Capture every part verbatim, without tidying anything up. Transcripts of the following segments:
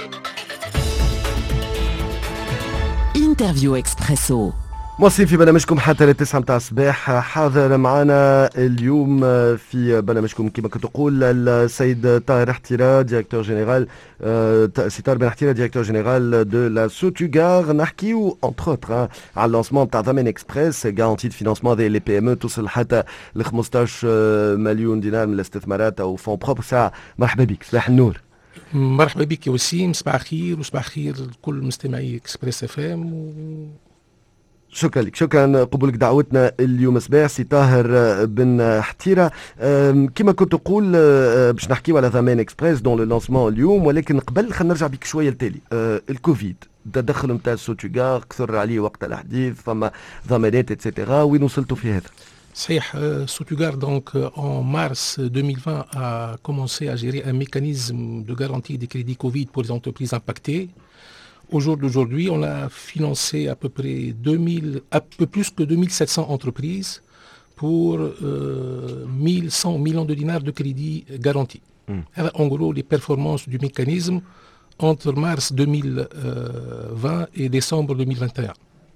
انترفيو اكسبريسو. مواصلين في برنامجكم حتى للتسعة متاع الصباح. حاضر معنا اليوم في برنامجكم كما كنت تقول السيد طاهر احتيرا ديريكتور جينيرال سي طاهر بن احتيرا ديريكتور جينيرال دو لا سوتوغار. نحكيو انتر اوتر على اللونسمون تاع ضمان اكسبريس غارانتي دو فينانسمون دي لي بي ام او توصل حتى ل خمسطاش مليون دينار من الاستثمارات او فون بروبر. ساعة مرحبا بك، صباح النور. مرحبا بك يا وسيم، صباح الخير وصباح الخير لكل مستمعي اكسبريس اف ام و... شكرا لك، شكرا قبولك دعوتنا اليوم صباح سي طاهر بن احتيرا. كما كنت تقول باش نحكيو على ضمان اكسبريس دون لو لونسمون اليوم، ولكن قبل خلينا نرجع بك شويه لتالي. الكوفيد التدخل نتاع السوتوغار كثر عليه وقت الحديث، فما ضمانات اتسيتيرا، وين وصلتوا في هذا؟ صحيح. Sotugar donc en mars deux mille vingt a commencé à gérer un mécanisme de garantie des crédits Covid pour les entreprises impactées. Au jour d'aujourd'hui, on a financé à peu près deux mille, un peu plus que deux mille sept cents entreprises pour euh, mille cent millions de dinars de crédits garantis. Mm. En gros, les performances du mécanisme entre mars deux mille vingt et décembre deux mille vingt et un.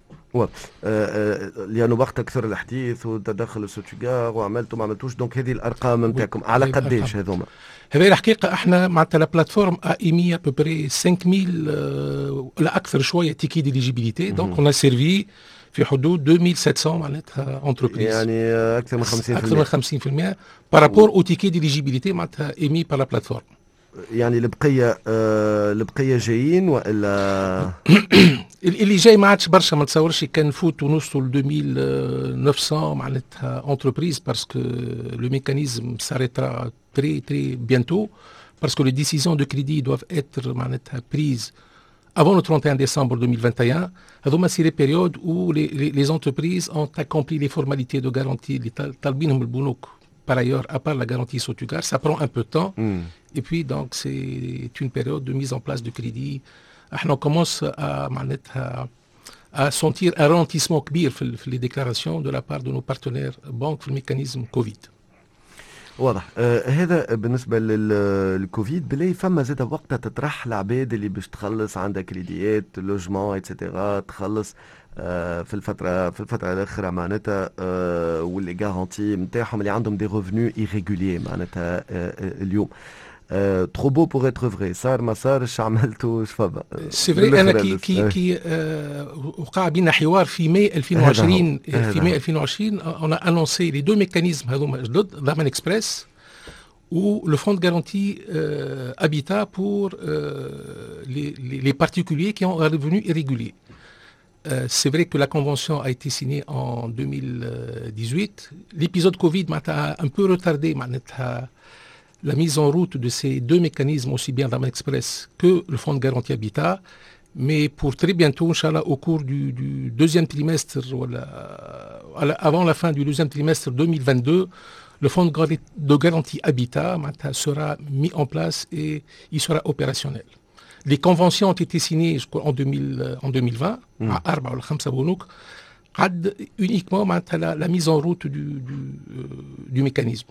لأنه وقت أكثر الحديث وتدخل السوتوغار وعملتوا ما عملتوش، دونك هذه الأرقام نتاعكم على قداش هذوما؟ هذه الحقيقة احنا معناتها لا بلاتفورم ا ايمي ابوبري خمسة آلاف لا أكثر شوية تيكي ديليجيبيليتي، دونك اون سيرفي في حدود اثنين آلاف وسبعمائة معناتها انتربريز، يعني أكثر من خمسين بالمئة أكثر من خمسين بالمئة بارابور او تيكي ديليجيبيليتي معناتها ايمي بار لا بلاتفورم. يعني البقيه آه البقيه جايين والا اللي جاي ما عادش برشا، ما تصورش كان نفوتوا نوصلوا ل deux mille neuf cents معناتها entreprises parce que le mécanisme s'arrêtera très très bientôt parce que les décisions de crédit doivent être معناتها prises avant le trente et un décembre deux mille vingt et un. هذوما سي لي بيريود où les, les, les entreprises ont accompli les formalités de garantie اللي طالبينهم البنوك. Par ailleurs, à part la garantie Sotugar, ça prend un peu de temps. Mm. Et puis, donc, c'est une période de mise en place de crédit. On commence à, à, à sentir un ralentissement كبير في les déclarations de la part de nos partenaires banques في الميكانيزم كوفيد. واضح. آه هذا بالنسبة للكوفيد. بلاي فما زاد وقتها تطرح العباد اللي باش تخلص عندها كريديات لوجمون اتسيتيرا تخلص آه في الفترة في الفترة الأخيرة معناتها آه واللي غارانتي نتاعهم اللي عندهم دي ريفونو ايريغوليي معناتها آه اليوم. ترو بو بور اتر فري. صار ما صارش عملتوا اش فما؟ سي فري. انا كي كي كي آه وقع بينا حوار في ماي ألفين وعشرين. في ماي ألفين وعشرين on a annoncé les deux mécanismes هذوما جدد، ضمان اكسبريس ou le fonds de garantie euh, habitat pour euh, les, les, les particuliers qui ont un revenu irrégulier. Euh, c'est vrai que la convention a été signée en deux mille dix-huit. L'épisode Covid m'a un peu retardé la mise en route de ces deux mécanismes, aussi bien Daman Express que le fonds de garantie habitat. Mais pour très bientôt, Inch'Allah, au cours du, du deuxième trimestre, voilà, avant la fin du deuxième trimestre deux mille vingt-deux, le fonds de garantie habitat sera mis en place et il sera opérationnel. Les conventions ont été signées en, deux mille, en deux mille vingt à أربعة ولا خمسة بنوك قد uniquement la, la mise en route du, du, du mécanisme.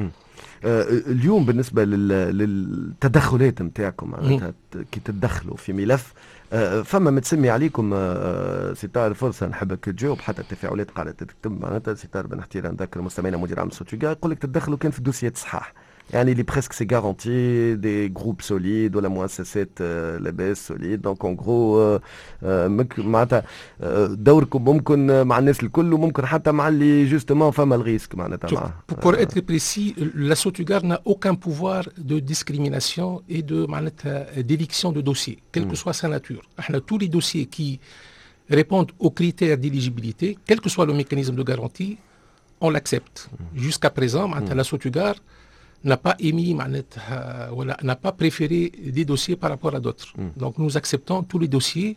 اليوم بالنسبة للتدخلات نتاعكم معناتها كي تدخلوا في ملف فما متسمي عليكم ستار فرصة نحبك تجاوب حتى التفاعلات قاعدة تكتب معناتها ستار بن احتيرا نذكر مستمعينا مدير عام سوتوغار يقول لك تدخلوا كان في دوسيات صحاح يعني اللي بريسك سي غارانتي دي جروب سوليد ولا مؤسسات لاباس سوليد دونك اون غرو معناتها دوركم ممكن مع الناس الكل وممكن حتى مع اللي جوستومون فما الريسك معناتها معاه. Pour être précis, la Sotugar n'a aucun pouvoir de discrimination et de معناتها d'éviction de dossiers, quelle que soit sa nature. احنا tous les dossiers qui répondent aux critères d'éligibilité, quel que soit le mécanisme de garantie, on l'accepte. Jusqu'à présent, معناتها la Sotugar n'a pas émis, voilà, n'a pas préféré des dossiers par rapport à d'autres. Mm. Donc nous acceptons tous les dossiers.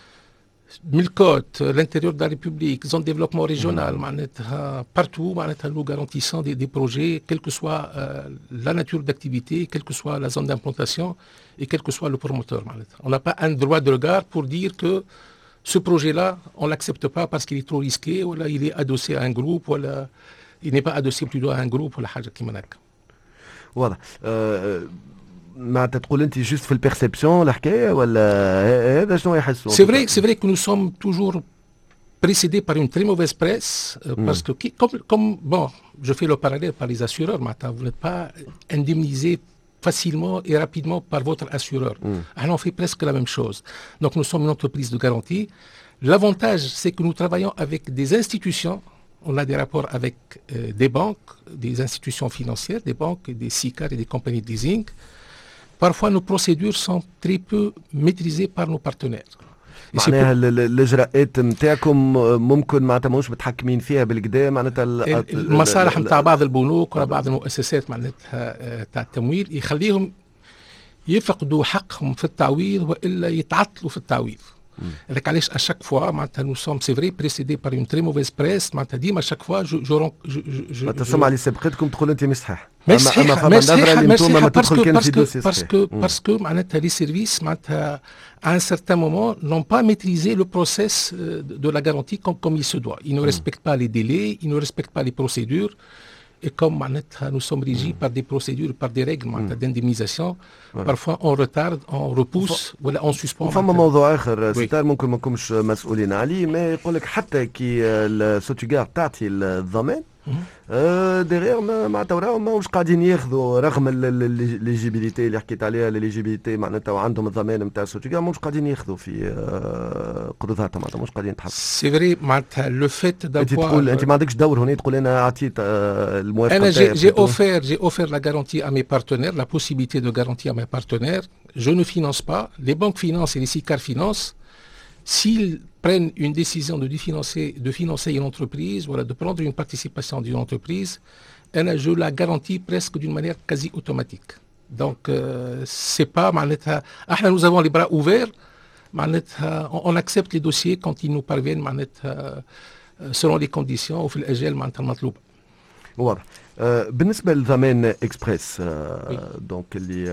Milcot, l'intérieur de la République, zone de développement régional, mm. partout, nous garantissons des, des projets, quelle que soit euh, la nature d'activité, quelle que soit la zone d'implantation et quel que soit le promoteur. On n'a pas un droit de regard pour dire que ce projet-là, on ne l'accepte pas parce qu'il est trop risqué, ou là, il est adossé à un groupe, ou là, il n'est pas adossé plutôt à un groupe, ou la haja qui manque. واضح. أه معناتها تقول انت جوست في البيرسيبسيون الحكايه ولا هذا شنو يحسوا؟ C'est vrai, c'est vrai que nous sommes toujours précédés par une très mauvaise presse, euh, mm. parce que qui, comme, comme, bon, je fais le parallèle par les assureurs, maintenant, vous n'êtes pas indemnisé facilement et rapidement par votre assureur. Mm. Alors on fait presque la même chose. Donc nous sommes une entreprise de garantie. L'avantage, c'est que nous travaillons avec des institutions. On a des rapports avec euh, des banques, des institutions financières, des banques, des S I C A R et des compagnies de leasing. Parfois, nos procédures sont très peu maîtrisées par nos partenaires. معناها الاجراءات نتاعكم ممكن معناتها ماهوش متحكمين فيها بالكدا معناتها المصالح نتاع بعض البنوك ولا بعض المؤسسات معناتها تاع التمويل يخليهم يفقدوا حقهم في التعويض والا يتعطلوا في التعويض. هذاك علاش اشاك فوا معناتها نو سوم سي فري بريسيدي بار اون تري موفيز بريس معناتها ديما اشاك فوا جو جو جو تسمع اللي سابقتكم تقول انت مش صحيح. مش صحيح مش صحيح مش صحيح باسكو باسكو باسكو باسكو معناتها لي سيرفيس معناتها à un certain moment n'ont pas maîtrisé le process de la garantie comme, comme il se doit. Ils ne respectent pas les délais, ils ne respectent pas les procédures. Et comme nous sommes régis par des procédures, par des règles d'indemnisation, parfois on retarde, on repousse, ou on suspend. فما موضوع آخر ستار ممكن ما نكونش مسؤولين عليه، ما يقول لك حتى كي السوتيغار تعطي الضمان ديغيغ معناتها وراهم ماهوش قاعدين ياخذوا رغم الليجيبيليتي اللي حكيت عليها الليجيبيليتي معناتها وعندهم الضمان نتاع السوتيغار ماهوش قاعدين ياخذوا في قروضاتهم معناتها ماهوش قاعدين يتحطوا. سي فري معناتها لو فيت دافوار انت تقول انت ما عندكش دور هنا تقول انا اعطيت الموافقه. انا جي جي اوفير جي اوفير لا غارانتي ا مي بارتنير لا بوسيبيليتي دو غارانتي ا مي بارتنير. Je ne finance pas, les banques financent et les S I C A R financent. S'ils prennent une décision de financer, de financer une entreprise, voilà, de prendre une participation d'une entreprise, je la garantis presque d'une manière quasi automatique. Donc, euh, c'est pas, nous avons les bras ouverts, on accepte les dossiers quand ils nous parviennent selon les conditions au fil agel مطلوب. واضح. بالنسبة لضمان اكسبريس دونك اللي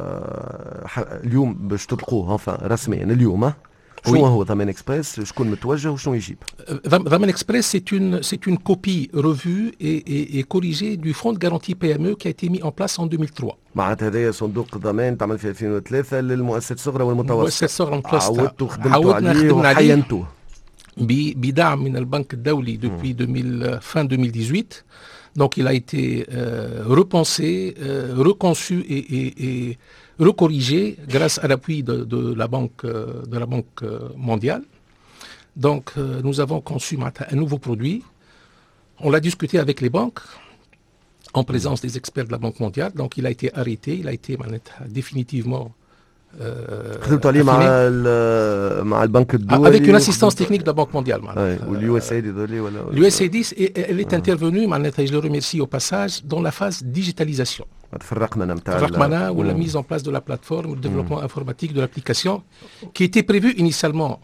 اليوم باش تطلقوه رسميا اليوم شنو هو ضمان اكسبريس شكون متوجه وشنو يجيب؟ ضمان اكسبريس c'est une c'est une copie revue et, et, et corrigée du fonds de garantie P M E qui a été mis en place en deux mille trois. معناتها هذايا صندوق ضمان تعمل في ألفين وثلاثة للمؤسسات الصغرى والمتوسطة. المؤسسات الصغرى والمتوسطة. عودتوا خدمتوا عليه وحينتوه. بدعم من البنك الدولي depuis deux mille fin deux mille dix-huit. Donc il a été euh, repensé, euh, reconçu et, et, et recorrigé grâce à l'appui de, de la Banque, euh, de la banque mondiale. Donc euh, nous avons conçu un nouveau produit. On l'a discuté avec les banques en présence des experts de la Banque mondiale. Donc il a été arrêté, il a été définitivement خدمتوا عليه مع مع البنك الدولي avec une assistance technique de la Banque mondiale. واليو اس اي دي ولا l'U S A I D elle est intervenue معناتها je le remercie au passage dans la phase digitalisation. تفرقنا نتاع تفرقنا ou la mise en place de la plateforme le développement informatique de l'application qui était prévu initialement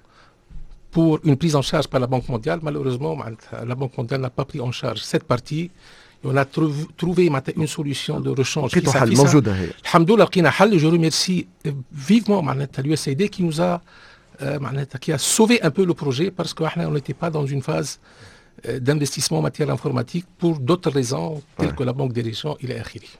pour une prise en charge par la Banque mondiale. Malheureusement la Banque mondiale n'a pas pris en charge cette partie. On a trouvé une solution de rechange qui s'affiche. Alhamdoulilah, لقينا حل. Je remercie vivement l'U S A I D qui nous a qui a sauvé un peu le projet parce qu'on n'était pas dans une phase d'investissement en matière informatique pour d'autres raisons telles que la Banque des régions إلى آخره.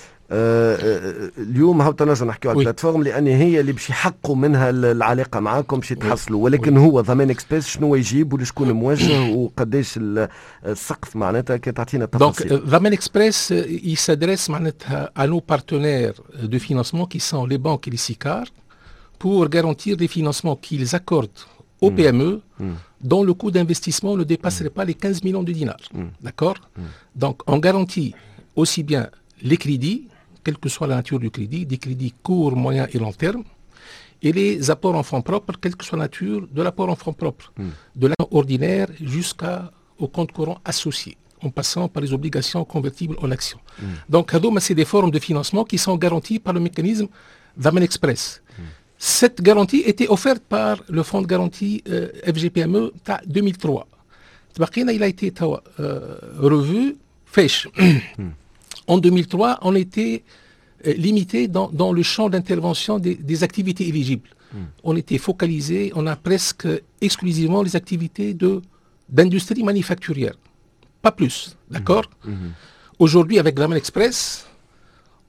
اليوم هاو تنجم نحكيو على البلاتفورم لان هي اللي باش يحققوا منها العلاقه معاكم باش يتحصلوا ولكن هو ضمان اكسبريس شنو يجيب ولشكون موجه وقداش السقف معناتها كي تعطينا التفاصيل. Donc ضمان اكسبريس il s'adresse معناتها à nos partenaires de financement qui sont les banques et les S I C A R pour garantir les financements qu'ils accordent aux P M E mmh. dont le coût d'investissement ne dépasserait pas les quinze millions de dinars. Mmh. D'accord mmh. Donc on garantit aussi bien les crédits, quelle que soit la nature du crédit, des crédits court, moyen et long terme, et les apports en fonds propres, quelle que soit la nature de l'apport en fonds propres, mmh. de l'année ordinaire jusqu'au compte courant associé, en passant par les obligations convertibles en actions. Mmh. Donc, c'est des formes de financement qui sont garanties par le mécanisme Daman Express. Mmh. Cette garantie était offerte par le fonds de garantie euh, F G P M E deux mille trois. Il a été euh, revu, fèche. En deux mille trois, on était euh, limité dans, dans le champ d'intervention des, des activités éligibles. Mm. On était focalisé, on a presque exclusivement les activités de, d'industrie manufacturière. Pas plus, d'accord ? mm. mm-hmm. Aujourd'hui, avec Daman Express,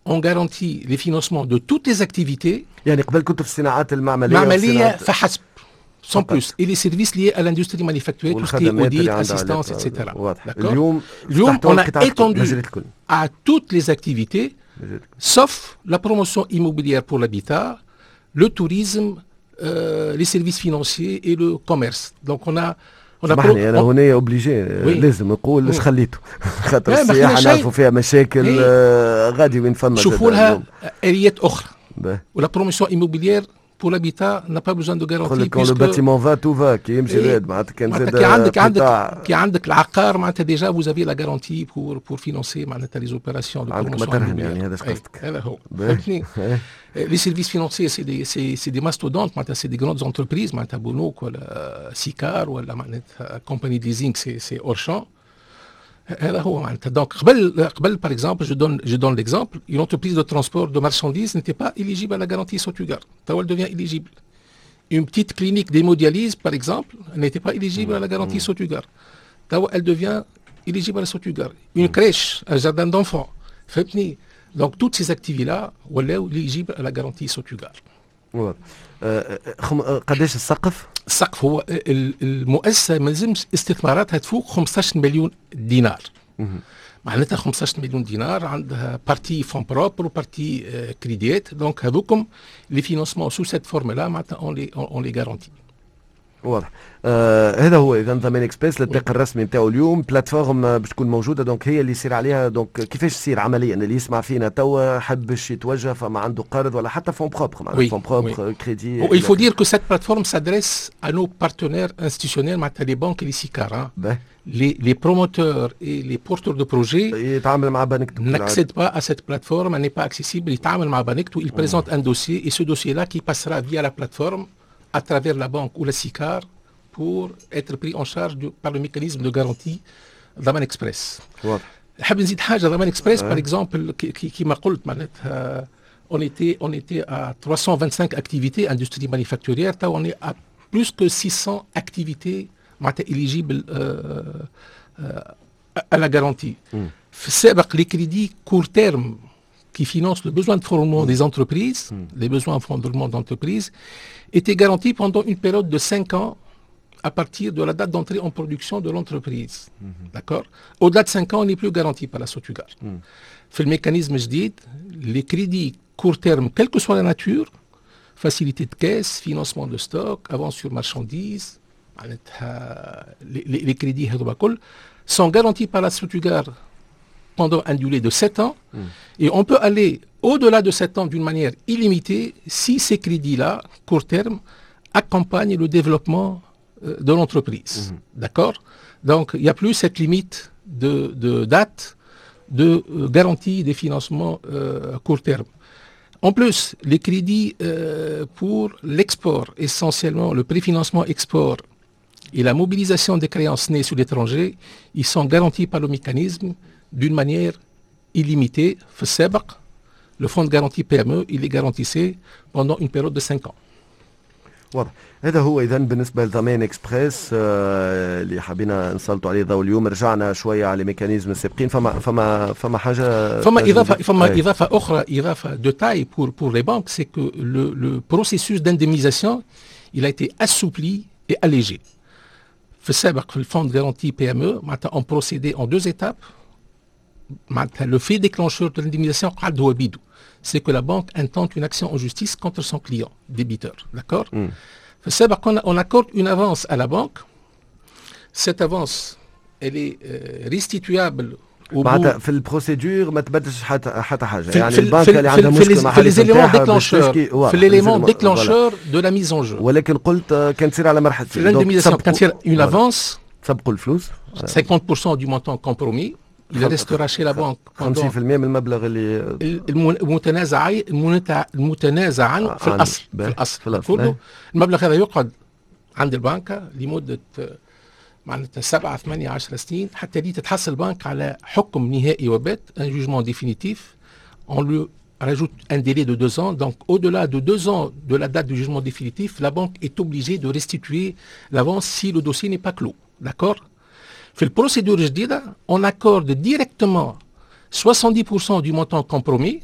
on garantit les financements de toutes les activités. يعني قبل كنت في الصناعات المعمليه معمليه فحسب sans plus et les services liés à l'industrie manufacturière tout ce qui est audit, assistance, et cetera. D'accord. اليوم اليوم on a étendu à toutes les activités sauf la promotion immobilière pour l'habitat, le tourisme, euh, les services financiers et le commerce. Donc on a سامحني انا هنا اوبليجي لازم نقول اش خليته خاطر السياحه نعرفوا فيها مشاكل غادي وين فما شوفوا لها اليات اخرى ولا بروموسيون ايموبيليير pour l'habitat n'a pas besoin de garantie quand le bâtiment va tout va كي يمشي الواد معناتها كان زاد كي عندك عندك كي عندك العقار معناتها ديجا vous avez la garantie pour pour financer معناتها les opérations de promotion يعني هذا اش قصدك هذا هو فهمتني. Les services financiers c'est des c'est c'est des mastodontes معناتها c'est des grandes entreprises معناتها بنوك ولا سيكار ولا معناتها compagnie de leasing c'est c'est Auchan. هذا هو معناتها دونك قبل قبل par exemple je donne je donne l'exemple une entreprise de transport de marchandises n'était pas éligible à la garantie Sotugar. Tawa elle devient éligible. Une petite clinique d'hémodialyse par exemple n'était pas éligible à la garantie Sotugar. Tawa elle devient éligible à la Sotugar. Une crèche, un jardin d'enfants. فهمتني. Donc toutes ces activités là ولاو éligibles à la garantie Sotugar. قداش السقف؟ السقف هو المؤسسه ما لازمش استثماراتها تفوق خمسطاش مليون دينار. معناتها خمسطاش مليون دينار عندها بارتي فون بروبر وبارتي كريديات دونك هذوكم لي فينانسمون سو سيت فورمولا معناتها اون لي اون لي غارونتي. واضح. آه هذا هو اذا ضمان اكسبريس التطبيق الرسمي نتاعو اليوم بلاتفورم باش تكون موجوده دونك هي اللي يصير عليها دونك كيفاش تصير عمليا اللي يسمع فينا توا حب باش يتوجه فما عنده قرض ولا حتى فون بروبر معناتها فون بروبر كريدي. Il faut dire que cette plateforme s'adresse à nos partenaires institutionnels معناتها les banques et les SICAR. Les, les promoteurs et les porteurs de projets n'accèdent pas à cette plateforme, elle n'est pas accessible. Ils présentent un dossier et ce dossier-là qui passera via la plateforme à travers la banque ou la SICAR pour être pris en charge du, par le mécanisme de garantie Daman Express. حاب نزيد حاجة Daman Express par exemple كما قلت معناتها on était on était à trois cent vingt-cinq activités industrie manufacturière, on est à plus que six cents activités éligibles euh, euh, à la garantie. Mm. Les crédits court terme qui financent le besoin de fondement mm. des entreprises, mm. les besoins de fondement d'entreprises, étaient garantis pendant une période de cinq ans à partir de la date d'entrée en production de l'entreprise. Mm-hmm. D'accord. Au-delà de cinq ans, on n'est plus garanti par la Sotugar. Mm. Fait le mécanisme جديد, les crédits court terme, quelle que soit la nature, facilité de caisse, financement de stock, avance sur marchandises, les, les, les crédits sont garantis par la Sotugar pendant un délai de sept ans mm. et on peut aller au-delà de sept ans d'une manière illimitée si ces crédits-là, court terme, accompagnent le développement euh, de l'entreprise. Mm. D'accord. Donc il n'y a plus cette limite de, de date de euh, garantie des financements euh, court terme. En plus, les crédits euh, pour l'export, essentiellement le préfinancement export, et la mobilisation des créances nées sur l'étranger, ils sont garantis par le mécanisme d'une manière illimitée. Le fonds de garantie P M E, il est garantissé pendant une période de cinq ans. واضح. هذا هو اذا بالنسبه لضمان اكسبريس آه اللي حبينا نسلطوا عليه ضوء اليوم. رجعنا شويه على الميكانيزم السابقين. فما فما فما حاجه فما اضافه فما أي. اضافه اخرى اضافه دو تاي pour pour les banques, c'est que le le processus d'indemnisation il a été assoupli et allégé. في السابق في الفond de garantie P M E معناتها on procédait en deux étapes. معناتها le fait déclencheur de l'indemnisation قاعد هو بيدو, c'est que la banque intente une action en justice contre son client débiteur. D'accord. mm. في السابق on, on accorde une avance à la banque. Cette avance elle est euh, restituable معناتها في البروسيدور ما تبدلش حتى حتى حاجه. يعني البنك اللي عندها مشكله مع حالتها في الاليمون ديكلانشور دو لا ميز اون جو. ولكن قلت كان تصير على مرحلتين. في الاندمنيزاسيون كان تصير اون افونس تسبقوا الفلوس cinquante pour cent du montant compromis. Il restera chez la banque خمسين بالمئة من المبلغ اللي المتنازع المتنازع عنه في الاصل في الاصل كله. المبلغ هذا يقعد عند البنكه لمده معناتها سبعة ثمانية عشر سنين حتى دي تتحصل البنك على حكم نهائي وبات un jugement définitif. On lui rajoute un délai de deux ans. Donc au-delà de deux ans de la date du jugement définitif, la banque est obligée de restituer l'avance si le dossier n'est pas clos. D'accord. في البروسيدور الجديدة on accorde directement soixante-dix pour cent du montant compromis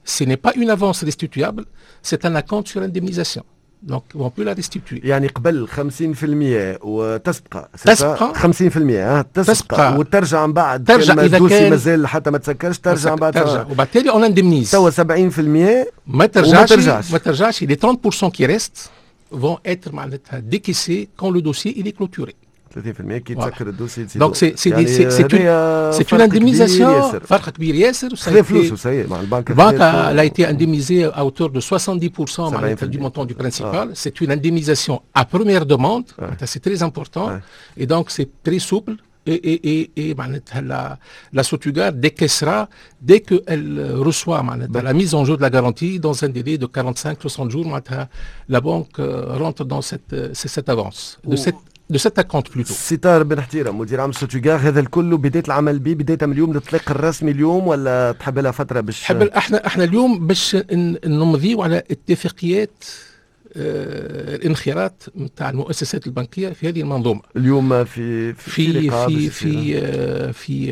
ce n'est pas une avance restituable, c'est un acompte sur indemnisation. Donc on peut la restituer. يعني قبل خمسين بالمئة وتسبقى تسبقى خمسين بالمئة ها تسبقى تسبقى وترجع من بعد ترجع كان إذا الدوسي كان مازال حتى ما تسكرش ترجع من بعد ترجع وبالتالي on indemnise. توا سبعين بالمئة ما ترجعش وما ترجعش ما ترجعش les trente pour cent qui restent vont être معناتها décaissés quand le dossier il est clôturé. ثلاثين بالمئة كي تسكر الدوسي Donc c'est c'est des- c'est c'est une c'est une indemnisation فرق كبير ياسر. خذ فلوسه سي مع البنك. البنك a été indemnisée à hauteur de soixante-dix pour cent معناتها du montant du principal. Ah. C'est une indemnisation à première demande. Ouais. C'est très important. Ouais. Et donc c'est très souple. Et, et, et, et معناتها la, la Sotugar décaissera dès qu'elle reçoit معناتها la mise en jeu de la garantie dans un délai de quarante-cinq à soixante jours. معناتها la banque euh, rentre dans cette, euh, cette avance. De cette de cet acompte plutôt. ستار بن حتيرة مدير عام سوتوغار، هذا الكل بداية العمل به بداية من اليوم الاطلاق الرسمي اليوم ولا تحب لها فترة باش حب احنا احنا اليوم باش نمضيو على اتفاقيات آه الانخراط نتاع المؤسسات البنكيه في هذه المنظومه اليوم في في في في آه في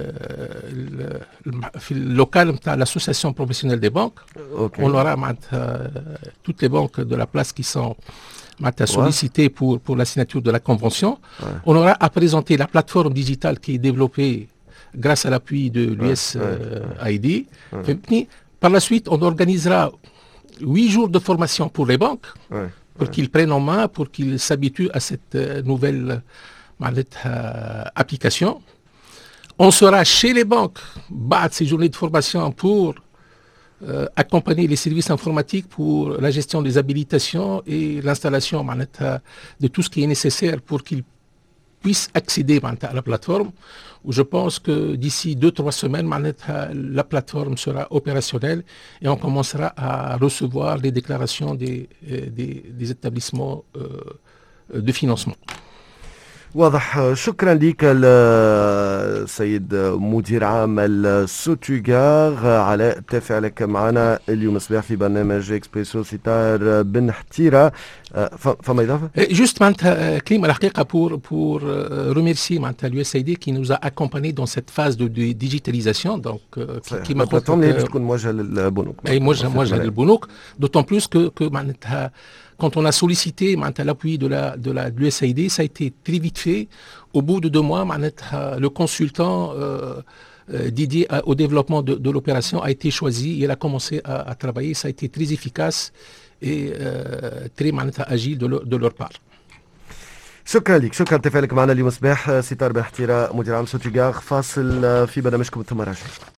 آه في اللوكال نتاع l'association professionnelle des banques. Okay. On aura معناتها toutes les banques de la place qui sont معناتها sollicitées pour pour la signature de la convention. Ouais. On aura à présenter la plateforme digitale qui est développée grâce à l'appui de l'U S A I D. Ouais. Par la suite, on organisera huit jours de formation pour les banques, ouais, pour ouais. qu'ils prennent en main, pour qu'ils s'habituent à cette euh, nouvelle euh, application. On sera chez les banques, battre ces journées de formation pour euh, accompagner les services informatiques pour la gestion des habilitations et l'installation de tout ce qui est nécessaire pour qu'ils puissent accéder à la plateforme. Où je pense que d'ici deux trois semaines, la plateforme sera opérationnelle et on commencera à recevoir les déclarations des, des, des établissements euh, de financement. واضح. شكرا لك السيد مدير عام السوتوغار على تفاعلك معنا اليوم الصباح في برنامج اكسبريسو. ستار بن حتيرة، فما إضافة؟ Juste معناتها كلمة الحقيقة pour pour remercier معناتها l'U S A I D qui nous a accompagnés dans cette phase de, de digitalisation. Donc qui m'a البلاتفورم تكون موجهة للبنوك. أي موجهة موجهة للبنوك. D'autant plus que que معناتها quand on a sollicité l'appui de la de la de l'U S A I D, ça a été très vite fait. Au bout de deux mois, le consultant euh, euh, dédié à, au développement de, de l'opération a été choisi et il a commencé à, à travailler. Ça a été très efficace et euh, très agile de leur, de leur part. شكرا لك، شكرا لتفاعلك معنا اليوم الصباح. ستار بن حتيرة مدير عام سوتوغار. فاصل في برنامجكم ثم راجع.